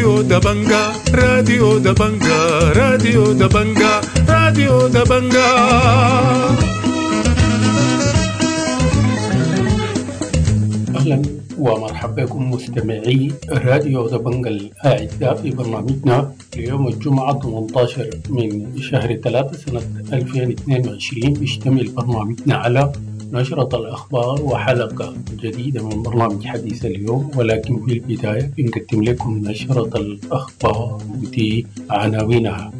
راديو دبنجا راديو دبنجا راديو دبنجا راديو دبنجا. أهلا ومرحبا بكم مستمعي راديو دبنجا الأعزاء في برنامجنا ليوم الجمعة 18 من شهر 3 سنة 2022. بيشتمل برنامجنا على نشرة الأخبار وحلقة جديدة من برنامج حديث اليوم، ولكن في البداية بنقدم لكم نشرة الأخبار ودي عناوينها.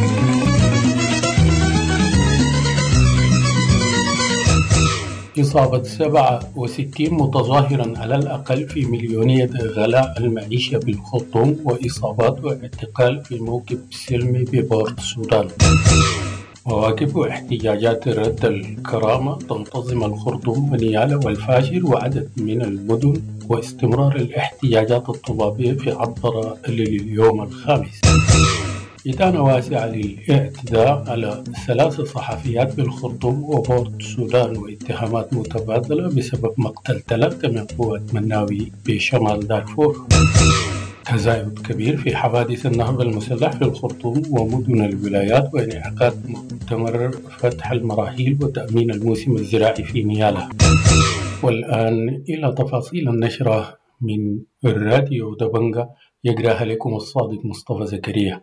إصابة 67 متظاهرا على الأقل في مليونية غلاء المعيشة بالخرطوم، وإصابات واعتقال في موكب سلمي ببورت السودان. مواقف واحتجاجات رد الكرامة تنتظم الخرطوم ونيالا والفاشر وعدد من المدن، واستمرار الاحتجاجات الطلابية في عطرة لليوم الخامس. إدانة واسعة للاعتداء على 3 صحفيات بالخرطوم وبورت السودان، واتهامات متبادلة بسبب مقتل 3 من قوات مناوي بشمال دارفور. تزايد كبير في حوادث النهب المسلح في الخرطوم ومدن الولايات، وانعقاد مؤتمر فتح المراحيل وتأمين الموسم الزراعي في نيالا. والآن إلى تفاصيل النشرة من الراديو دبنجا، يقرأها لكم الصادق مصطفى زكريا.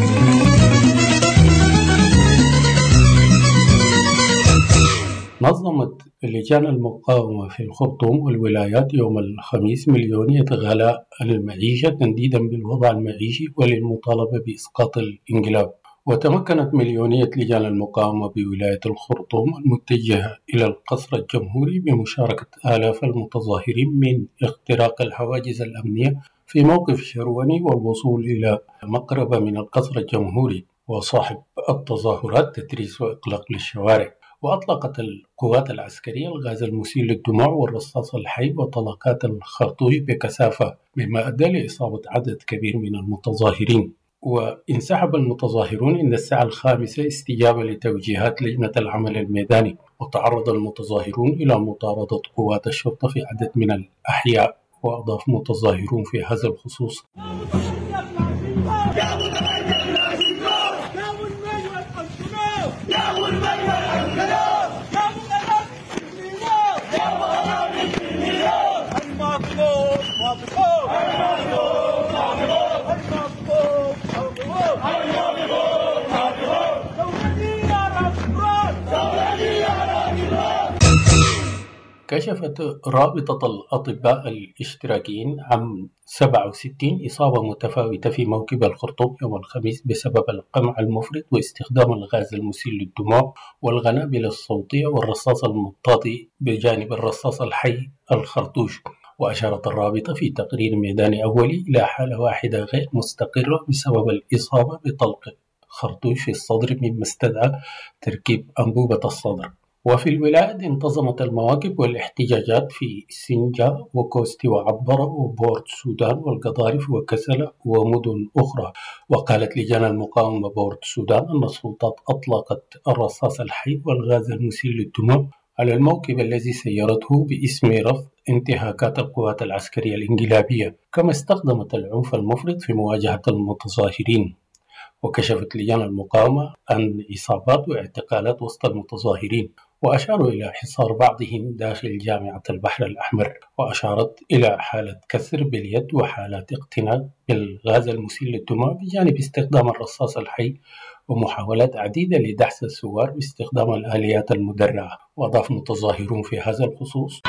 نظمت لجان المقاومة في الخرطوم والولايات يوم الخميس مليونية غلاء المعيشة تنديدا بالوضع المعيشي وللمطالبة بإسقاط الانقلاب. وتمكنت مليونية لجان المقاومة بولاية الخرطوم المتجهة إلى القصر الجمهوري بمشاركة آلاف المتظاهرين من اختراق الحواجز الأمنية في موقف شروني والوصول إلى مقربة من القصر الجمهوري، وصاحب التظاهرات تتريس وإغلاق للشوارع. وأطلقت القوات العسكرية الغاز المسيل للدموع والرصاص الحي وطلقات الخرطوش بكثافة، مما أدى لإصابة عدد كبير من المتظاهرين. وانسحب المتظاهرون عند الساعة 5 استجابة لتوجيهات لجنة العمل الميداني، وتعرض المتظاهرون إلى مطاردة قوات الشرطة في عدد من الأحياء. وأضاف متظاهرون في هذا الخصوص: كشفت رابطة الأطباء الاشتراكيين عن 67 إصابة متفاوتة في موكب الخرطوم يوم الخميس بسبب القمع المفرط واستخدام الغاز المسيل للدموع والقنابل الصوتية والرصاص المطاطي بجانب الرصاص الحي الخرطوش. وأشارت الرابطة في تقرير ميداني أولي إلى حالة واحدة غير مستقرة بسبب الإصابة بطلق خرطوش في الصدر، مما استدعى تركيب أنبوبة الصدر. وفي الولايات انتظمت المواقف والاحتجاجات في سنجا وكوستي وعبرة وبورت السودان والقضارف وكسلة ومدن أخرى. وقالت لجان المقاومة بورت السودان أن السلطات أطلقت الرصاص الحي والغاز المسيل للدموع على الموكب الذي سيرته باسم رفض انتهاكات القوات العسكرية الانقلابية، كما استخدمت العنف المفرط في مواجهة المتظاهرين. وكشفت لجان المقاومة عن إصابات واعتقالات وسط المتظاهرين، وأشاروا إلى حصار بعضهم داخل جامعة البحر الأحمر. وأشارت إلى حالة كسر باليد وحالات اقتناء بالغاز المسيل للدموع بجانب استخدام الرصاص الحي، ومحاولات عديدة لدحس الثوار باستخدام الآليات المدرعة. وأضاف متظاهرون في هذا الخصوص: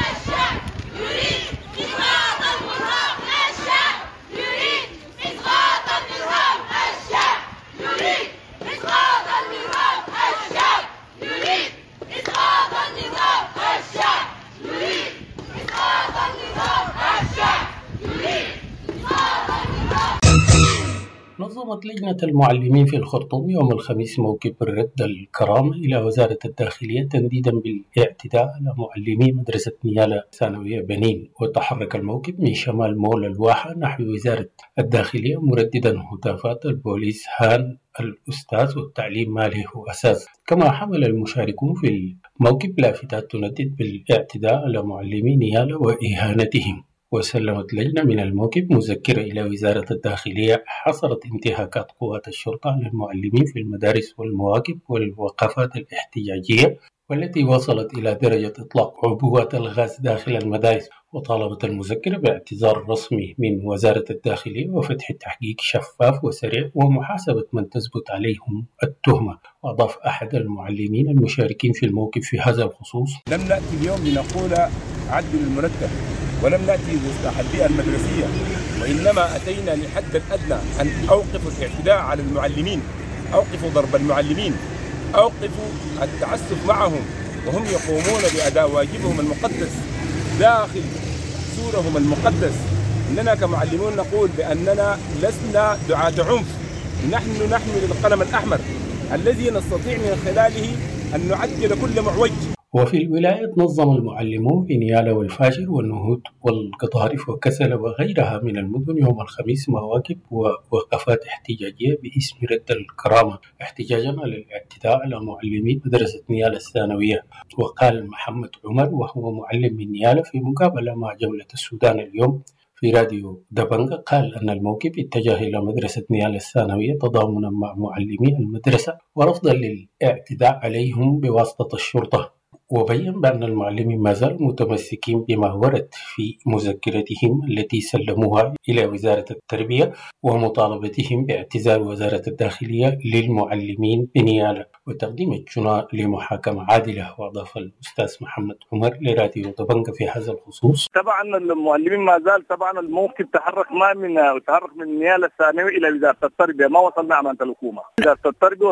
نظمت لجنة المعلمين في الخرطوم يوم الخميس موكب رد الكرامة إلى وزارة الداخلية تنديدا بالاعتداء على معلمي مدرسة نيالا ثانوية بنين. وتحرك الموكب من شمال مول الواحة نحو وزارة الداخلية مرددا هتافات البوليس هان الأستاذ والتعليم ما له أساس. كما حمل المشاركون في الموكب لافتات تندد بالاعتداء على معلمي نيالا وإهانتهم. وسلمت لجنة من الموكب مذكرة إلى وزارة الداخلية حصرت انتهاكات قوات الشرطة للمعلمين في المدارس والمواكب والوقفات الاحتجاجية، والتي وصلت إلى درجة إطلاق عبوات الغاز داخل المدارس. وطالبت المذكرة باعتذار رسمي من وزارة الداخلية وفتح تحقيق شفاف وسريع ومحاسبة من تثبت عليهم التهمة. وأضاف أحد المعلمين المشاركين في الموقف في هذا الخصوص: لم نأتي اليوم لنقول عدل المرتب، ولم نأتي بإصلاح البيئة المدرسية، وإنما أتينا لحد الأدنى أن أوقفوا الاعتداء على المعلمين، أوقفوا ضرب المعلمين، أوقفوا التعسف معهم وهم يقومون بأداء واجبهم المقدس داخل سورهم المقدس. إننا كمعلمون نقول بأننا لسنا دعاة عنف، نحن نحمل القلم الأحمر الذي نستطيع من خلاله أن نعدل كل معوج. وفي الولاية نظم المعلمون في نيالا والفاشر والنهود والقطارف وكسل وغيرها من المدن يوم الخميس مواقف ووقفات احتجاجية باسم رد الكرامة، احتجاجا على الاعتداء على معلمي مدرسة نيالا الثانوية. وقال محمد عمر وهو معلم من نيالا في مقابلة مع جولة السودان اليوم في راديو دبنجة، قال أن الموكب اتجه إلى مدرسة نيالا الثانوية تضامنا مع معلمي المدرسة ورفضا للاعتداء عليهم بواسطة الشرطة. وبين بأن المعلمين ما زالوا متمسكين بما ورد في مذكرتهم التي سلموها إلى وزارة التربية ومطالبتهم باعتذار وزارة الداخلية للمعلمين بنيالا وتقديم الجناة لمحاكمة عادلة. وأضاف الأستاذ محمد عمر لراديو دبنجة في هذا الخصوص: طبعا المعلمين ما زال طبعا الموقف تحرك من نيالا الثانوي إلى وزارة التربية، ما وصلنا أمانة الحكومة وزارة التربية،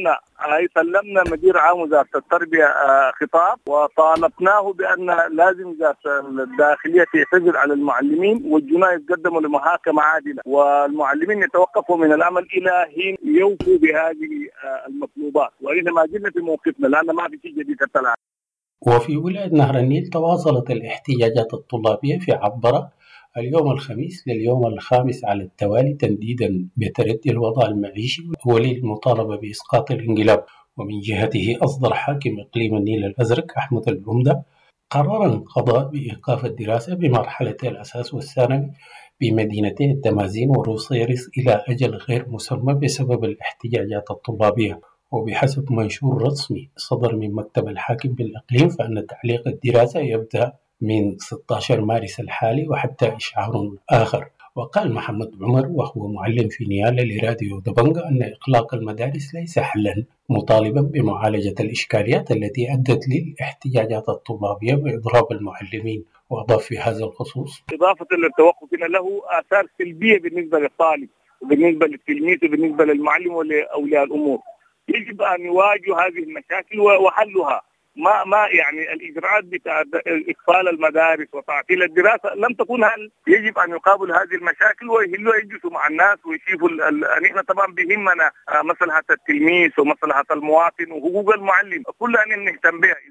سلمنا مدير عام وزارة التربية خطاب وطالبناه بأن لازم وزارة الداخلية تعتذر على المعلمين والجناة يتقدموا لمحاكمة عادلة، والمعلمين يتوقفوا من العمل إلى حين يوفوا بهذه المطلوبات، وإحنا ما زلنا في موقفنا لأن ما في شيء جديد حتى الآن. وفي ولاية نهر النيل تواصلت الاحتجاجات الطلابية في عبرة اليوم الخميس لليوم الخامس على التوالي تنديدا بتردي الوضع المعيشي وللمطالبة بإسقاط الانقلاب. ومن جهته أصدر حاكم إقليم النيل الأزرق أحمد العمدة قرارا قضاء بإيقاف الدراسة بمرحلتي الأساس والثانوي بمدينتي التمازين وروسيرس إلى أجل غير مسمى بسبب الاحتجاجات الطلابية. وبحسب منشور رسمي صدر من مكتب الحاكم بالإقليم فإن تعليق الدراسة يبدأ من 16 مارس الحالي وحتى إشعار آخر. وقال محمد عمر وهو معلم في نيالا لراديو دبنجة أن إغلاق المدارس ليس حلا، مطالبا بمعالجة الإشكاليات التي أدت للاحتجاجات الطلابية وإضراب المعلمين. وأضاف في هذا الخصوص: إضافة للتوقف له آثار سلبية بالنسبة للطالب وبالنسبة للتلميذ وبالنسبة للمعلم ولأولياء الأمور. يجب أن يواجهوا هذه المشاكل وحلها. ما يعني الإجراءات بتاع إقفال المدارس وتعطيل الدراسة لم تكن هل. يجب أن يقابل هذه المشاكل ويهلوا يجلسوا مع الناس ويشوفوا نحن طبعا بهمنا مصلحة التلميذ ومصلحة المواطن وحقوق المعلم كلها نهتم بها.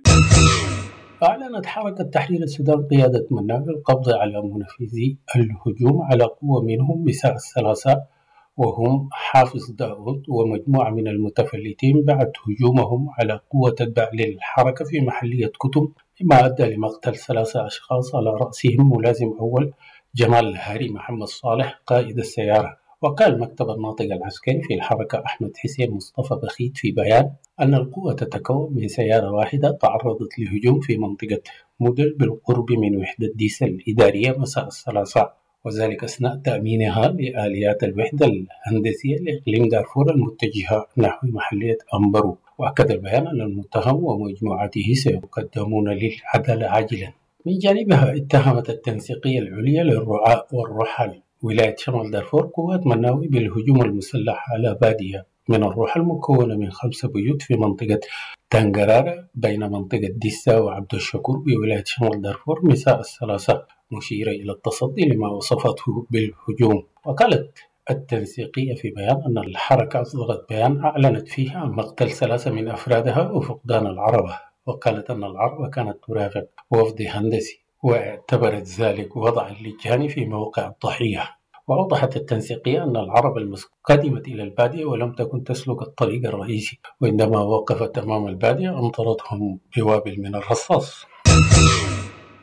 أعلنت حركة تحرير السودان قيادة مناع القبض على منفذي الهجوم على قوة منهم مساء الثلاثاء وهم حافظ داود ومجموعة من المتفلتين بعد هجومهم على قوة تتبع للحركة في محلية كتم، مما أدى لمقتل 3 أشخاص على رأسهم ملازم أول جمال الهاري محمد صالح قائد السيارة. وقال مكتب الناطق العسكري في الحركة أحمد حسين مصطفى بخيت في بيان أن القوة تتكون من سيارة واحدة تعرضت لهجوم في منطقة مودل بالقرب من وحدة ديسل الإدارية مساء الثلاثاء، وذلك أثناء تأمينها لآليات الوحدة الهندسية لإقليم دارفور المتجهة نحو محلية أمبرو. وأكد البيان أن المتهم ومجموعته سيقدمون للعدالة عاجلا. من جانبها اتهمت التنسيقية العليا للرعاة والرحل ولاية شمال دارفور قوات مناوي بالهجوم المسلح على بادية من الرحل مكونة من 5 بيوت في منطقة تانغرارا بين منطقة ديسا وعبد الشكور بولاية شمال دارفور مساء الثلاثاء، مشيرة إلى التصدي لما وصفته بالهجوم. وقالت التنسيقية في بيان أن الحركة أصدرت بيان أعلنت فيه عن مقتل 3 من أفرادها وفقدان العربة، وقالت أن العربة كانت ترافق وفد هندسي واعتبرت ذلك وضعا للجاني في موقع الضحية. وأوضحت التنسيقية أن العرب قدمت إلى البادية ولم تكن تسلك الطريق الرئيسي، وعندما وقفت أمام البادية أمطرتهم بوابل من الرصاص.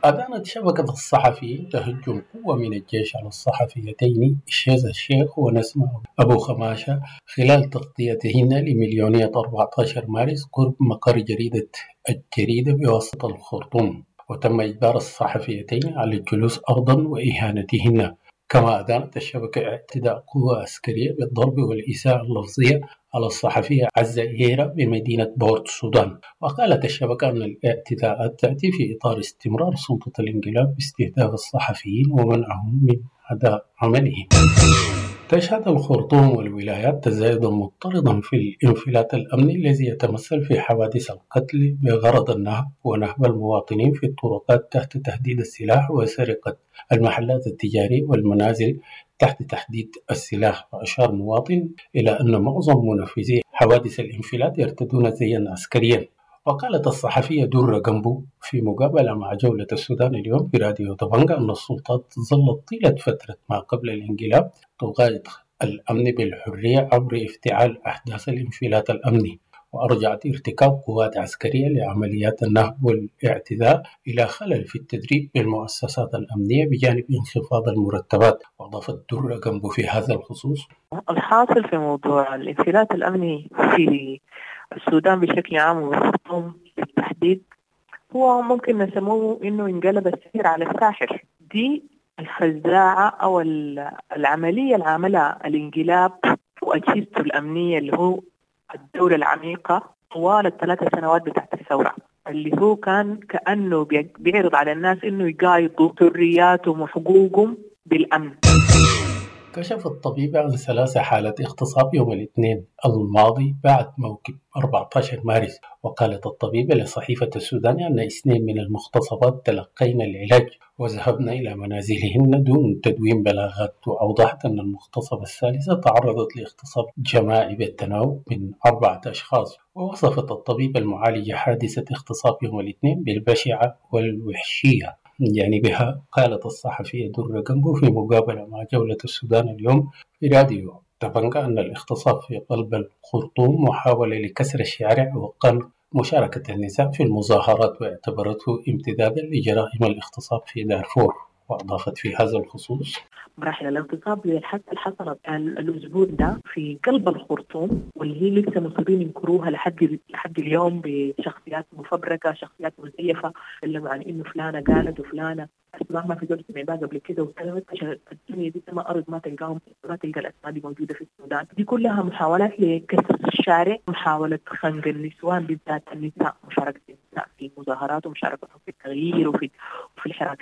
أدانت شبكة الصحفيين تهجم قوة من الجيش على الصحفيتين شيزا الشيخ ونسمة أبو خماشة خلال تغطيتهن لمليونية 14 مارس قرب مقر الجريدة بواسطة الخرطوم، وتم إجبار الصحفيتين على الجلوس أرضا وإهانتهن. كما أدانت الشبكة اعتداء قوة عسكرية بالضرب والإساءة اللفظية على الصحفية عزة إيرا بمدينة بورت السودان. وقالت الشبكة أن الاعتداءات تأتي في إطار استمرار سلطة الانقلاب باستهداف الصحفيين ومنعهم من أداء عملهم. تشهد الخرطوم والولايات تزايدا مضطردا في الانفلات الأمني الذي يتمثل في حوادث القتل بغرض النهب ونهب المواطنين في الطرقات تحت تهديد السلاح وسرقة المحلات التجارية والمنازل تحت تهديد السلاح. وأشار مواطن إلى أن معظم منفذي حوادث الانفلات يرتدون زيا عسكريا. وقالت الصحفية درة جنبو في مقابلة مع جولة السودان اليوم في راديو طبنجة أن السلطات ظلت طيلة فترة ما قبل الانقلاب تقايض الأمن بالحرية عبر افتعال أحداث الانفلات الأمني، وأرجعت ارتكاب قوات عسكرية لعمليات النهب والاعتداء إلى خلل في التدريب بالمؤسسات الأمنية بجانب انخفاض المرتبات. وأضافت درة جنبو في هذا الخصوص: الحاصل في موضوع الانفلات الأمني في السودان بشكل عام والخرطوم بالتحديد هو ممكن نسموه إنه انقلب السحر على الساحر. دي الخزاعة أو العملية اللي عملها الانقلاب وأجهزته الأمنية اللي هو الدولة العميقة طوال ال3 سنوات بتاعت الثورة، اللي هو كان كأنه بيعرض على الناس إنه يقايضوا حرياتهم وحقوقهم بالأمن. كشف الطبيب عن 3 حالات اغتصاب يوم الاثنين الماضي بعد موكب 14 مارس. وقالت الطبيبة لصحيفة السوداني أن 2 من المغتصبات تلقين العلاج وذهبن إلى منازلهن دون تدوين بلاغات. وأوضحت أن المغتصبة الثالثة تعرضت لاغتصاب جماعي بالتناوب من 4 أشخاص. ووصفت الطبيبة المعالجة حادثة اغتصاب يوم الاثنين بالبشعة والوحشية. يعني بها قالت الصحفية درة جنبو في مقابلة مع جولة السودان اليوم في راديو طبنجة أن الاغتصاب في قلب الخرطوم محاولة لكسر الشارع وقمع مشاركة النساء في المظاهرات، واعتبرته امتدادا لجرائم الاغتصاب في دارفور. وأضافت في هذا الخصوص: مراحل الاغتصاب اللي حصلت الأسبوع ده في قلب الخرطوم واللي هي لسه مصرين ينكروها لحد اليوم بشخصيات مفبركة، شخصيات مزيفة، اللي عن إنه فلانة قالت وفلانة أسماء ما في دولة سمعتها قبل كده وسلمت عشان الدنيا دي ما أرض ما تلقى الأسماء دي موجودة في السودان. دي كلها محاولات لكسر الشارع، محاولة خنق النسوان بالذات النساء، مشاركة النساء في المظاهرات ومشاركتهم في التغيير وفي الحراك.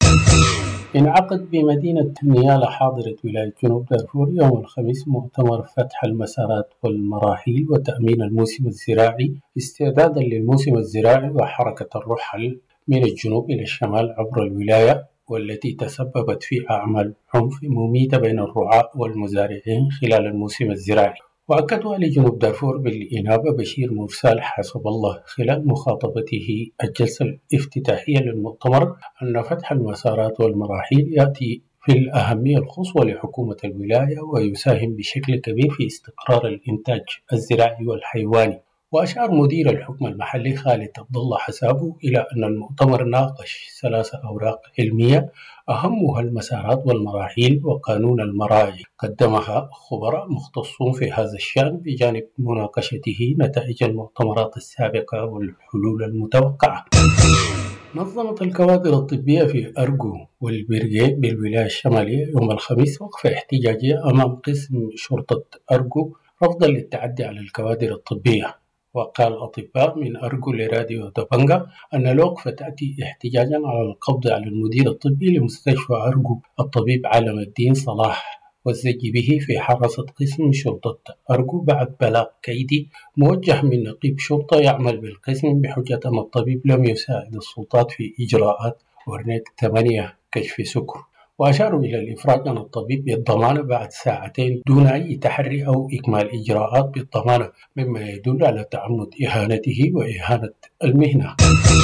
انعقد بمدينة نيالا حاضرة ولاية جنوب دارفور يوم الخميس مؤتمر فتح المسارات والمراحيل وتأمين الموسم الزراعي استعدادا للموسم الزراعي وحركة الرحل من الجنوب إلى الشمال عبر الولاية، والتي تسببت في أعمال عنف مميتة بين الرعاة والمزارعين خلال الموسم الزراعي. وأكد والي جنوب دارفور بالإنابة بشير مرسال حسب الله خلال مخاطبته الجلسة الافتتاحية للمؤتمر أن فتح المسارات والمراحيل يأتي في الأهمية القصوى لحكومة الولاية ويساهم بشكل كبير في استقرار الإنتاج الزراعي والحيواني. وأشار مدير الحكم المحلي خالد عبد الله حسابه إلى أن المؤتمر ناقش 3 أوراق علمية أهمها المسارات والمراحيل وقانون المراعي قدمها خبراء مختصون في هذا الشأن بجانب مناقشته نتائج المؤتمرات السابقة والحلول المتوقعة. نظمت الكوادر الطبية في أرجو والبرجيت بالولاية الشمالية يوم الخميس وقفة احتجاجية أمام قسم شرطة أرجو رفضا للتعدي على الكوادر الطبية. وقال أطباء من أرجو لراديو طبنجة أن الوقفة تأتي احتجاجا على القبض على المدير الطبي لمستشفى أرجو الطبيب علم الدين صلاح والزج به في حراسة قسم شرطة أرجو بعد بلاغ كيدي موجه من نقيب شرطة يعمل بالقسم بحجة أن الطبيب لم يساعد السلطات في إجراءات ورنيك 8 كشف سكر. وأشاروا إلى الإفراج عن الطبيب بالضمانة بعد 2 ساعات دون أي تحري أو إكمال إجراءات بالضمانة، مما يدل على تعمد إهانته وإهانة المهنة.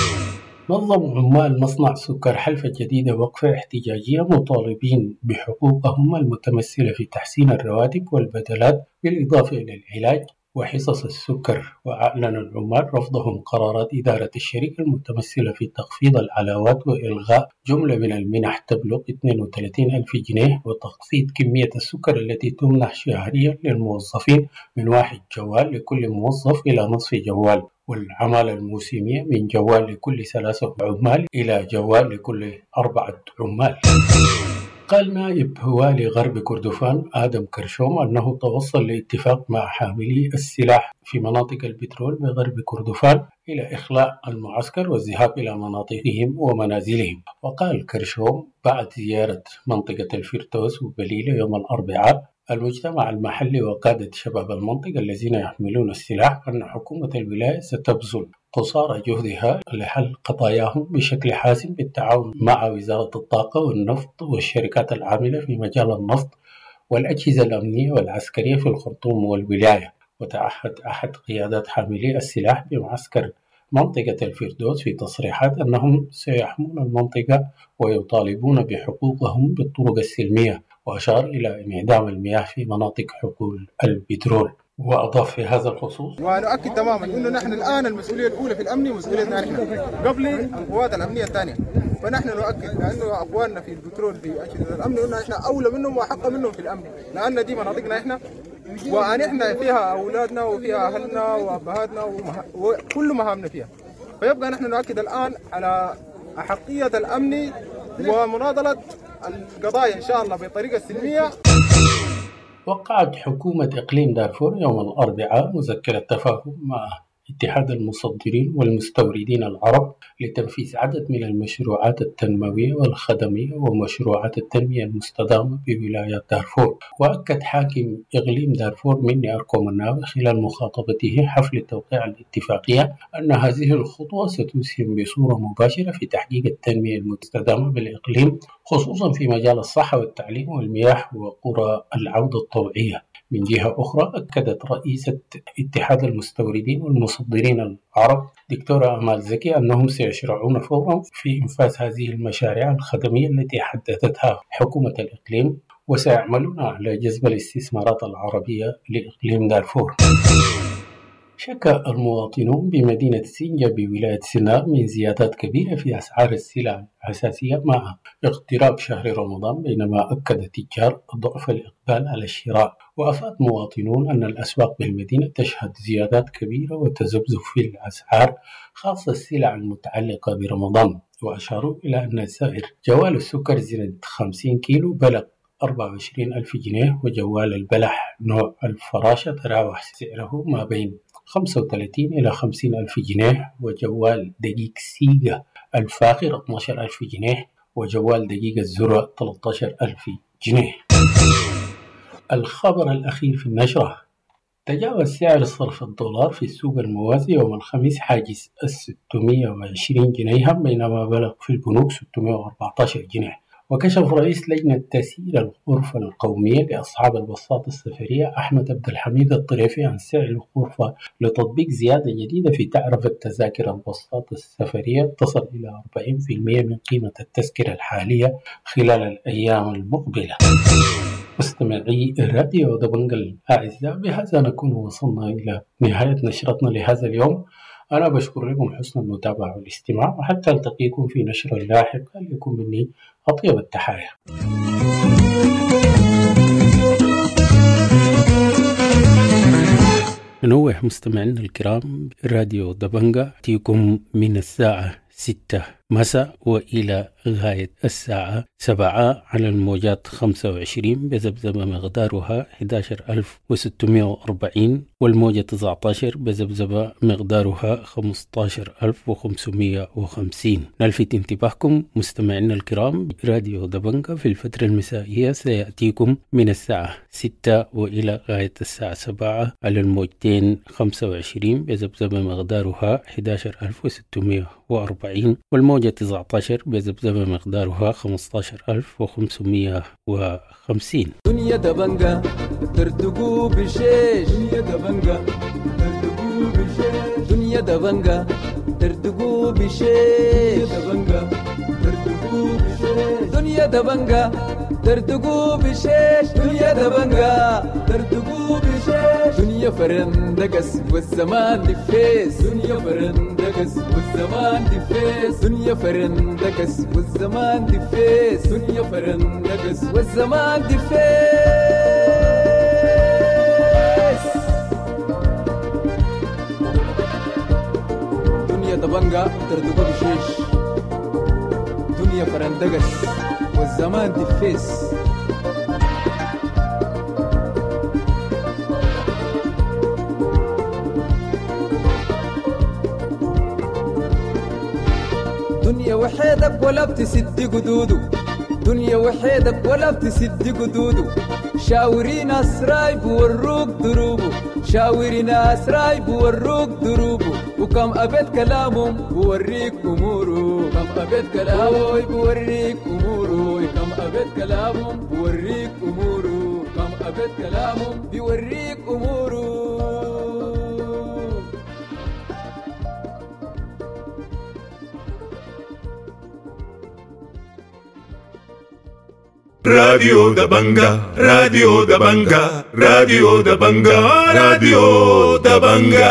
نظم عمال مصنع سكر حلفة الجديدة وقفة احتجاجية مطالبين بحقوقهم المتمثلة في تحسين الرواتب والبدلات بالإضافة إلى العلاج وحصص السكر. وأعلن العمال رفضهم قرارات إدارة الشركة المتمثلة في تخفيض العلاوات وإلغاء جملة من المنح تبلغ 32,000 جنيه وتخفيض كمية السكر التي تمنح شهريا للموظفين من 1 جوال لكل موظف إلى نصف جوال، والعمالة الموسمية من جوال لكل 3 عمال إلى جوال لكل 4 عمال. قال نائب والي غرب كردفان آدم كرشوم أنه توصل لاتفاق مع حاملي السلاح في مناطق البترول بغرب كردفان إلى إخلاء المعسكر والذهاب إلى مناطقهم ومنازلهم. وقال كرشوم بعد زيارة منطقة الفردوس وبليلة يوم الأربعاء المجتمع المحلي وقادة شباب المنطقة الذين يحملون السلاح أن حكومة الولاية ستبذل قصارى جهدها لحل قضاياهم بشكل حاسم بالتعاون مع وزارة الطاقة والنفط والشركات العاملة في مجال النفط والأجهزة الأمنية والعسكرية في الخرطوم والولاية. وتعهد أحد قيادات حاملي السلاح بمعسكر منطقة الفردوس في تصريحات أنهم سيحمون المنطقة ويطالبون بحقوقهم بالطرق السلمية، وأشار إلى انعدام المياه في مناطق حقول البترول. وأضاف في هذا الخصوص: ونؤكد تماما أنه نحن الآن المسؤولية الأولى في الأمن مسؤوليتنا نحن قبل القوات الأمنية الثانية، فنحن نؤكد لأنه أخواننا في البترول في أجهزة الأمن أنه نحن أولى منهم وأحق منهم في الأمن، لأن دي مناطقنا إحنا ونحن فيها أولادنا وفيها أهلنا وأبهاتنا وكل مهامنا فيها، فيبقى نحن نؤكد الآن على أحقية الأمن ومناضلة القضايا إن شاء الله بطريقة سلمية. وقعت حكومة إقليم دارفور يوم الأربعاء مذكرة تفاهم مع اتحاد المصدرين والمستوردين العرب لتنفيذ عدد من المشروعات التنموية والخدمية ومشروعات التنمية المستدامة بولاية دارفور. وأكد حاكم إقليم دارفور مني أركو مناوي خلال مخاطبته حفل توقيع الاتفاقية أن هذه الخطوة ستسهم بصورة مباشرة في تحقيق التنمية المستدامة بالإقليم، خصوصا في مجال الصحة والتعليم والمياه وقرى العودة الطوعية. من جهة أخرى أكدت رئيسة اتحاد المستوردين والمصدرين العرب دكتورة أمال زكي أنهم سيشرعون فورا في إنفاذ هذه المشاريع الخدمية التي حددتها حكومة الإقليم، وسيعملون على جذب الاستثمارات العربية لإقليم دارفور. شكى المواطنون بمدينة سينجا بولاية سينار من زيادات كبيرة في أسعار السلع الأساسية مع اقتراب شهر رمضان، بينما أكد التجار ضعف الإقبال على الشراء. وأفاد مواطنون أن الأسواق بالمدينة تشهد زيادات كبيرة وتذبذب في الأسعار خاصة السلع المتعلقة برمضان. وأشاروا إلى أن سعر جوال السكر زيادة 50 كيلو بلغ 24,000 جنيه، وجوال البلح نوع الفراشة تراوح سعره ما بين 35 إلى 50,000 جنيه، وجوال دقيق سيجا الفاخر 12,000 جنيه، وجوال دقيق الذرة 13,000 جنيه. الخبر الأخير في النشرة: تجاوز سعر صرف الدولار في السوق الموازي يوم الخميس حاجز 620 جنيها، بينما بلغ في البنوك 614 جنيه. وكشف رئيس لجنة تسيير الغرفة القومية لأصحاب البساط السفرية أحمد عبد الحميد الطريفي عن سعر الغرفة لتطبيق زيادة جديدة في تعرفة تذاكر البساط السفرية تصل إلى 40% من قيمة التذكرة الحالية خلال الأيام المقبلة. مستمعي الراديو دبنجة الأعزاء، بهذا نكون وصلنا إلى نهاية نشرتنا لهذا اليوم. أنا بشكر لكم حسن المتابعة والاستماع، وحتى ألتقيكم في نشرة لاحقة. لكم مني أطيب التحايا. ننوه مستمعينا الكرام، راديو دبنجة يأتيكم من الساعة 6 مساء وإلى غاية الساعة 7 على الموجات 25 بذبذبة مقدارها 11,640، والموجة 19 بذبذبة مقدارها 15,550. نلفت انتباهكم مستمعينا الكرام، راديو دبنجة في الفترة المسائية سيأتيكم من الساعة 6 وإلى غاية الساعة 7 على الموجتين 25 بذبذبة مقدارها 11,640، والموجة 19 بذبذبة مقدارها 15,550. دنيا دبنجة ترتقو بشيش، دنيا دبنجة ترتقو بشيش، دنيا دبنجة ترتقو بشيش، دنيا دبنجة ترتقو بشيش، دنيا دبنجة تردقوا بشيش دنيا دبنجا تردقوا بشيش دنيا فرندقس والزمان دفيس دنيا فرندقس والزمان دفيس دنيا فرندقس والزمان دفيس دنيا فرندقس والزمان دفيس دنيا دبنجا تردقوا بشيش دنيا فرندقس والزمان دفيس دنيا وحيدك ولا بتسد قدودو دنيا وحيدك ولا بتسد قدودو شاورين أسراي بوروك دروبو شاورين أسراي بوروك دروبو وكم أبد كلامهم بوريك أمورو كم أبد كلامهم بوريك أمورو كم أبد كلامهم بوريك أمورو كم أبد كلامهم بوريك أمورو Radio Dabanga, Radio Dabanga, Radio Dabanga, Radio Dabanga.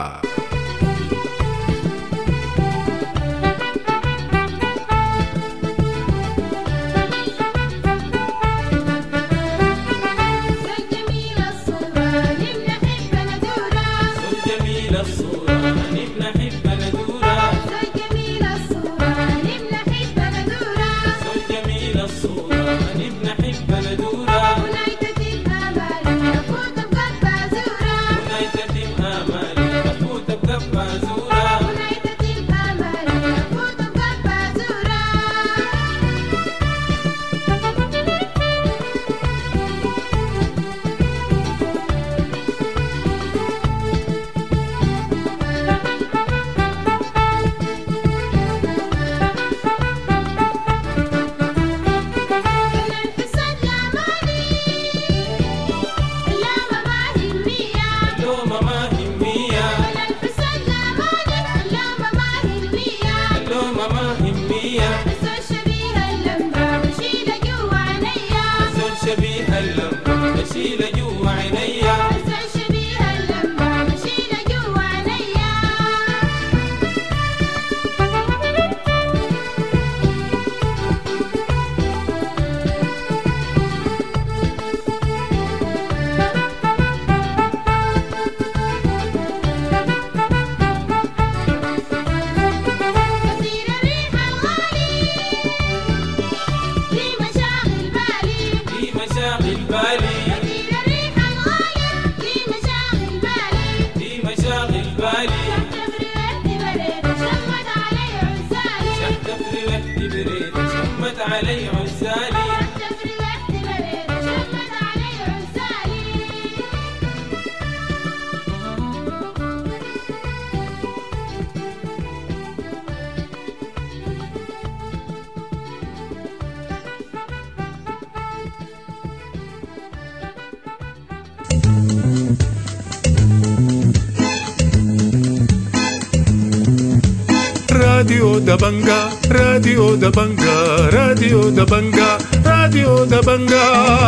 Radio Dabanga, Radio Dabanga, Radio Dabanga, Radio Dabanga.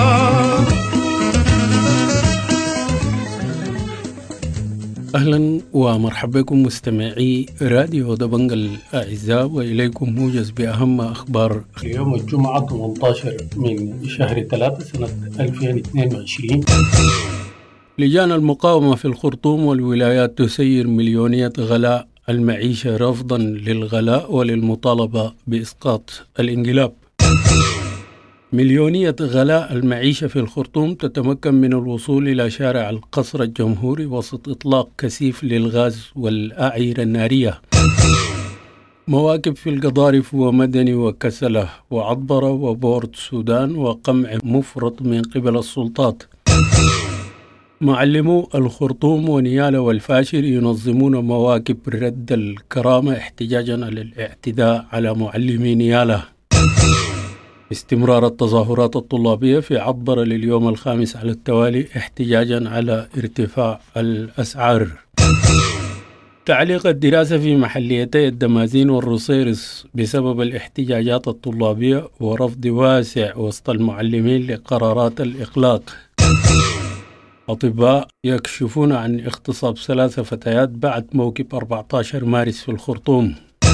أهلا ومرحبا بكم مستمعي راديو دبنج الأعزاء، وإليكم موجز بأهم أخبار اليوم الجمعة 18 من شهر 3 سنة 2022. لجان المقاومة في الخرطوم والولايات تسير مليونية غلاء المعيشة رفضا للغلاء وللمطالبة بإسقاط الانقلاب. مليونية غلاء المعيشة في الخرطوم تتمكن من الوصول إلى شارع القصر الجمهوري وسط إطلاق كثيف للغاز والأعيرة النارية. مواكب في القضارف ومدني وكسلة وعطبرة وبورد السودان وقمع مفرط من قبل السلطات. معلمو الخرطوم ونيالة والفاشر ينظمون مواكب رد الكرامة احتجاجا على الاعتداء على معلمي نيالة. استمرار التظاهرات الطلابية في عطبرة لليوم الخامس على التوالي احتجاجا على ارتفاع الأسعار. تعليق الدراسة في محليتي الدمازين والروسيرس بسبب الاحتجاجات الطلابية ورفض واسع وسط المعلمين لقرارات الإغلاق. أطباء يكشفون عن اغتصاب 3 فتيات بعد موكب 14 مارس في الخرطوم.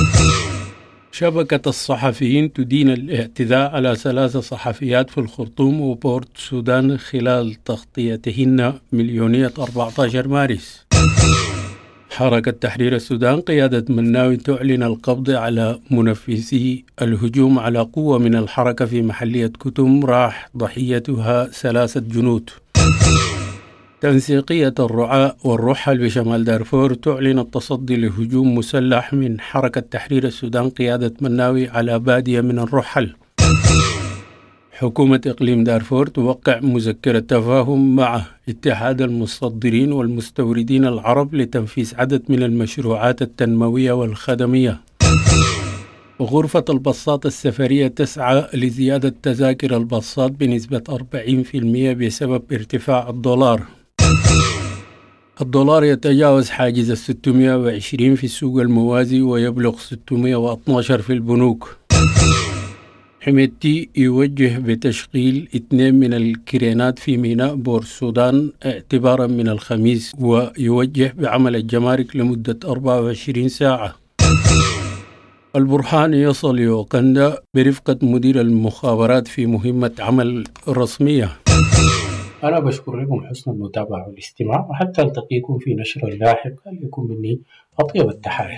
شبكة الصحفيين تدين الاعتداء على 3 صحفيات في الخرطوم وبورت السودان خلال تغطيتهن مليونية 14 مارس. حركة تحرير السودان قيادة مناوي تعلن القبض على منفذي الهجوم على قوة من الحركة في محلية كتم راح ضحيتها 3 جنود. تنسيقية الرعاة والرحل بشمال دارفور تعلن التصدي لهجوم مسلح من حركة تحرير السودان قيادة مناوي على بادية من الرحل. حكومة إقليم دارفور توقع مذكرة تفاهم مع اتحاد المصدرين والمستوردين العرب لتنفيذ عدد من المشروعات التنموية والخدمية. غرفة الباصات السفرية تسعى لزيادة تذاكر الباصات بنسبة 40% بسبب ارتفاع الدولار. الدولار يتجاوز حاجز 620 في السوق الموازي ويبلغ 612 في البنوك. حميدتي يوجه بتشغيل 2 من الكرينات في ميناء بور السودان اعتبارا من الخميس، ويوجه بعمل الجمارك لمدة 24 ساعة. البرهان يصل يوغندا برفقة مدير المخابرات في مهمة عمل رسمية. أنا بشكر لكم حسن المتابعة والاستماع، وحتى ألتقيكم في نشر لاحق. لكم مني أطيب التحايا.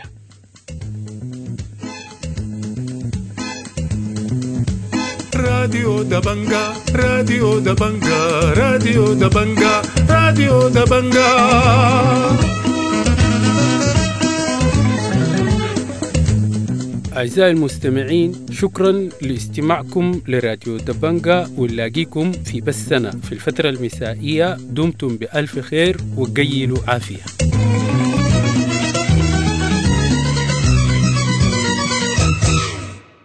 راديو دبنجا راديو دبنجا راديو دبنجا راديو دبنجا. أعزائي المستمعين، شكرا لاستماعكم لراديو دبنجا، ونلاقيكم في بثنا في الفترة المسائية. دمتم بألف خير وقيلوا عافية.